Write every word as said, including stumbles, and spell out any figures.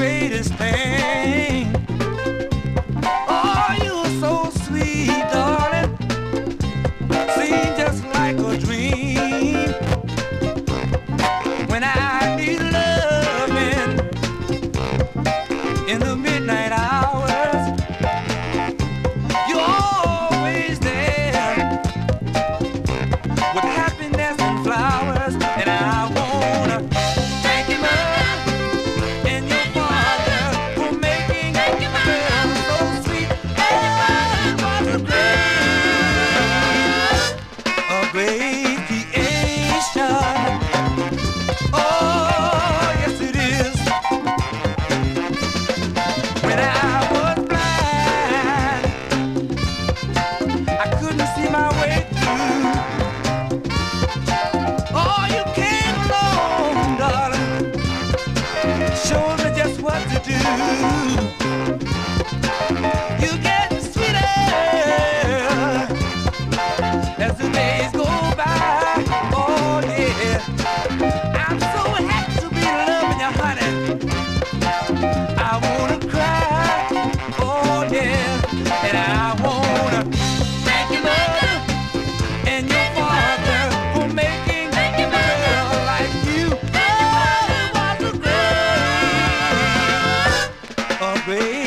greatest thing. Oh, you're so sweet, darling. Seem just like a dream. When I need loving in the midnight hours, you're always there with happiness and flowers. And I wanna thank you, Lord, and your father for making a girl so sweet. And was a great, a great creation. Oh, yes it is. When I was blind, I couldn't see my way through. Oh, you came along, darling, showing me just what to do. You get sweeter as the days go by. Oh yeah, I'm so happy to be loving you, honey. I wanna cry, oh yeah, and I wanna thank you, mother, and your father for making a girl like you. Oh, was a great, a great.